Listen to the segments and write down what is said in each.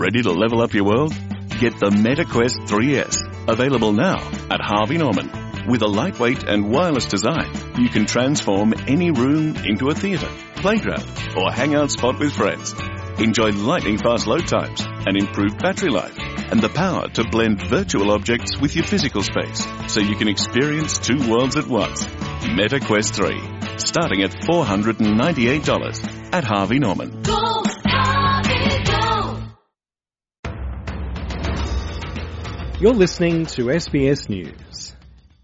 Ready to level up your world? Get the MetaQuest 3S, available now at Harvey Norman. With a lightweight and wireless design, you can transform any room into a theatre, playground, or hangout spot with friends. Enjoy lightning-fast load times and improved battery life, and the power to blend virtual objects with your physical space, so you can experience two worlds at once. MetaQuest 3, starting at $498 at Harvey Norman. Go, Harvey, go! You're listening to SBS News.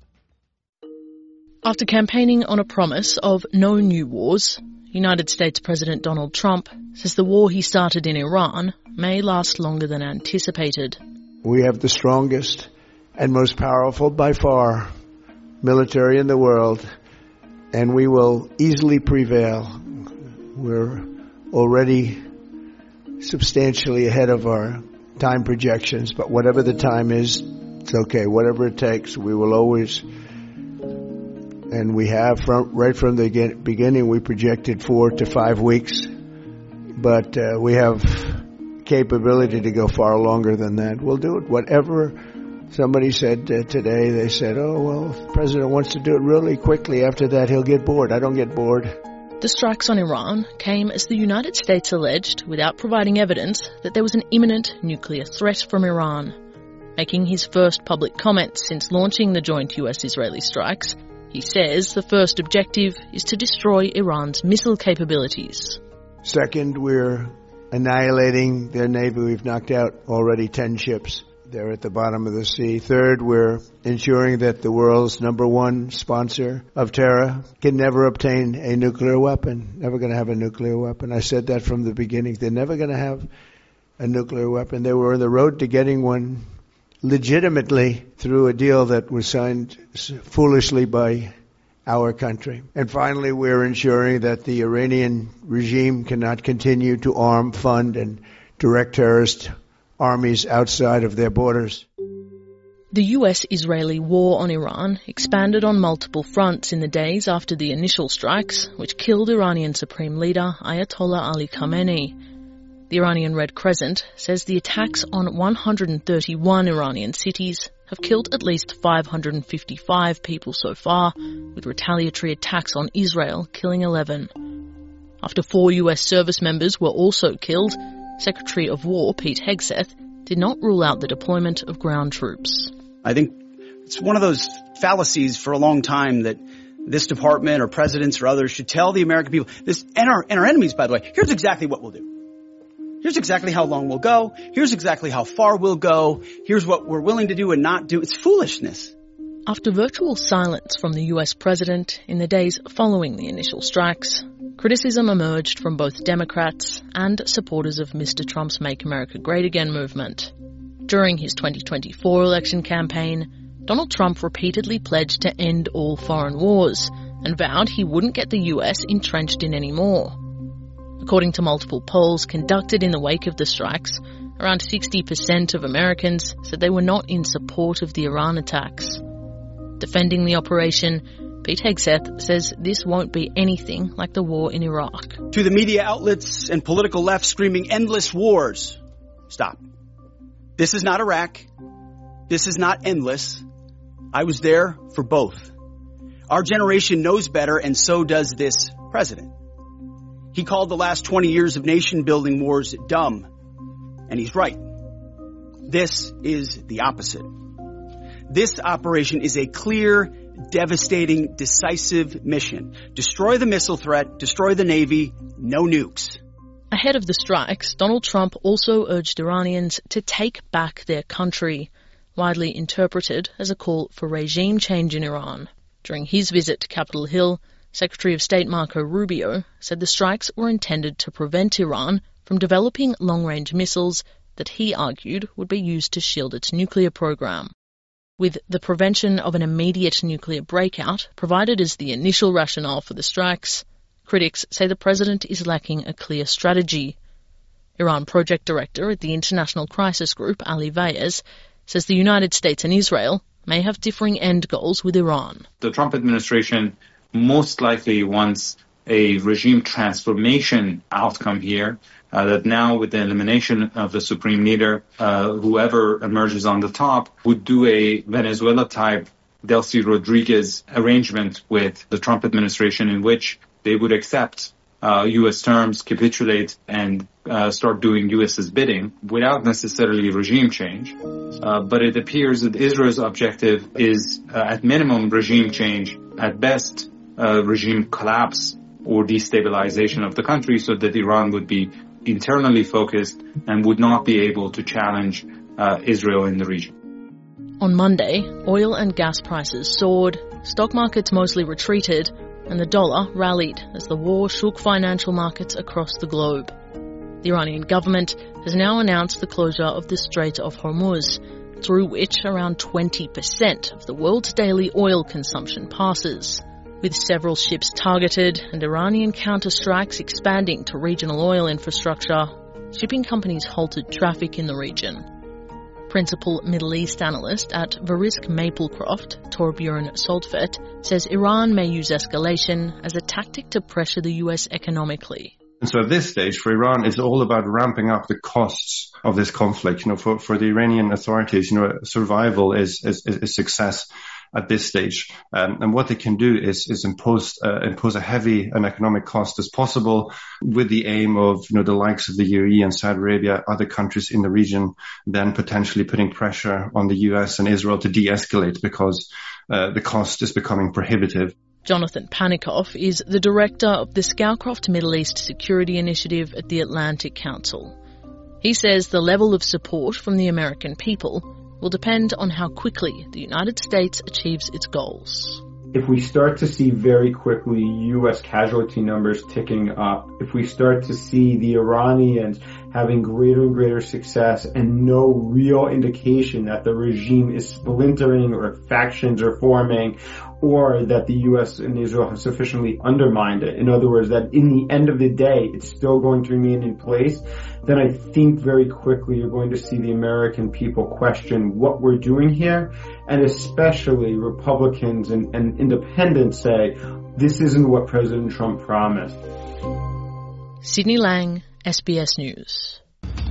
After campaigning on a promise of no new wars, United States President Donald Trump says the war he started in Iran may last longer than anticipated. We have the strongest and most powerful by far military in the world, and we will easily prevail. We're already substantially ahead of our time projections, but whatever the time is, it's okay. Whatever it takes, we will always, and we have right from the beginning, we projected 4 to 5 weeks, but we have capability to go far longer than that. We'll do it. Whatever somebody said today, they said, oh, well, if the president wants to do it really quickly. After that, he'll get bored. I don't get bored. The strikes on Iran came as the United States alleged, without providing evidence, that there was an imminent nuclear threat from Iran. Making his first public comment since launching the joint US-Israeli strikes, he says the first objective is to destroy Iran's missile capabilities. Second, we're annihilating their navy. We've knocked out already 10 ships. They're at the bottom of the sea. Third, we're ensuring that the world's number one sponsor of terror can never obtain a nuclear weapon. Never going to have a nuclear weapon. I said that from the beginning. They're never going to have a nuclear weapon. They were on the road to getting one legitimately through a deal that was signed foolishly by our country. And finally, we're ensuring that the Iranian regime cannot continue to arm, fund, and direct terrorist armies outside of their borders. The US-Israeli war on Iran expanded on multiple fronts in the days after the initial strikes, which killed Iranian Supreme Leader Ayatollah Ali Khamenei. The Iranian Red Crescent says the attacks on 131 Iranian cities have killed at least 555 people so far, with retaliatory attacks on Israel killing 11. After 4 US service members were also killed, Secretary of War Pete Hegseth did not rule out the deployment of ground troops. I think it's one of those fallacies for a long time that this department or presidents or others should tell the American people, this, and our enemies, by the way, here's exactly what we'll do. Here's exactly how long we'll go. Here's exactly how far we'll go. Here's what we're willing to do and not do. It's foolishness. After virtual silence from the US president in the days following the initial strikes, criticism emerged from both Democrats and supporters of Mr. Trump's Make America Great Again movement. During his 2024 election campaign, Donald Trump repeatedly pledged to end all foreign wars and vowed he wouldn't get the US entrenched in any more. According to multiple polls conducted in the wake of the strikes, around 60% of Americans said they were not in support of the Iran attacks. Defending the operation, Pete Hegseth says this won't be anything like the war in Iraq. To the media outlets and political left screaming endless wars, stop. This is not Iraq. This is not endless. I was there for both. Our generation knows better, and so does this president. He called the last 20 years of nation-building wars dumb, and he's right. This is the opposite. This operation is a clear, devastating, decisive mission. Destroy the missile threat, destroy the Navy, no nukes. Ahead of the strikes, Donald Trump also urged Iranians to take back their country, widely interpreted as a call for regime change in Iran. During his visit to Capitol Hill, Secretary of State Marco Rubio said the strikes were intended to prevent Iran from developing long-range missiles that he argued would be used to shield its nuclear program. With the prevention of an immediate nuclear breakout provided as the initial rationale for the strikes, critics say the president is lacking a clear strategy. Iran project director at the International Crisis Group, Ali Vaez, says the United States and Israel may have differing end goals with Iran. The Trump administration most likely wants a regime transformation outcome here, that now with the elimination of the supreme leader, whoever emerges on the top would do a Venezuela-type Delcy Rodriguez arrangement with the Trump administration in which they would accept U.S. terms, capitulate, and start doing U.S.'s bidding without necessarily regime change. But it appears that Israel's objective is, at minimum, regime change, at best, regime collapse or destabilization of the country so that Iran would be internally focused and would not be able to challenge Israel in the region. On Monday, oil and gas prices soared, stock markets mostly retreated, and the dollar rallied as the war shook financial markets across the globe. The Iranian government has now announced the closure of the Strait of Hormuz, through which around 20% of the world's daily oil consumption passes. With several ships targeted and Iranian counter-strikes expanding to regional oil infrastructure, shipping companies halted traffic in the region. Principal Middle East analyst at Verisk Maplecroft, Torbjörn Soldfet, says Iran may use escalation as a tactic to pressure the US economically. And so at this stage, for Iran, it's all about ramping up the costs of this conflict. For the Iranian authorities, survival is success at this stage. And what they can do is impose a heavy and economic cost as possible with the aim of, the likes of the UAE and Saudi Arabia, other countries in the region, then potentially putting pressure on the US and Israel to de-escalate because the cost is becoming prohibitive. Jonathan Panikoff is the director of the Scowcroft Middle East Security Initiative at the Atlantic Council. He says the level of support from the American people will depend on how quickly the United States achieves its goals. If we start to see very quickly U.S. casualty numbers ticking up, if we start to see the Iranians having greater and greater success and no real indication that the regime is splintering or factions are forming, or that the U.S. and Israel have sufficiently undermined it, in other words, that in the end of the day it's still going to remain in place, then I think very quickly you're going to see the American people question what we're doing here, and especially Republicans and independents say, this isn't what President Trump promised. Sydney Lang, SBS News.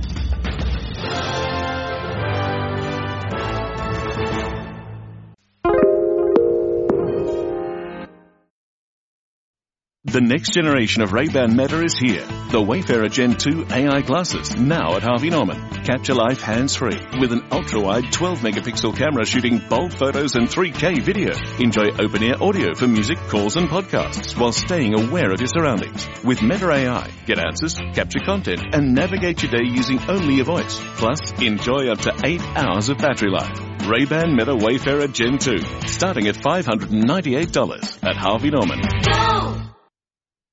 The next generation of Ray-Ban Meta is here. The Wayfarer Gen 2 AI glasses, now at Harvey Norman. Capture life hands-free with an ultra-wide 12-megapixel camera shooting bold photos and 3K video. Enjoy open-ear audio for music, calls and podcasts while staying aware of your surroundings. With Meta AI, get answers, capture content and navigate your day using only your voice. Plus, enjoy up to 8 hours of battery life. Ray-Ban Meta Wayfarer Gen 2, starting at $598 at Harvey Norman. Go!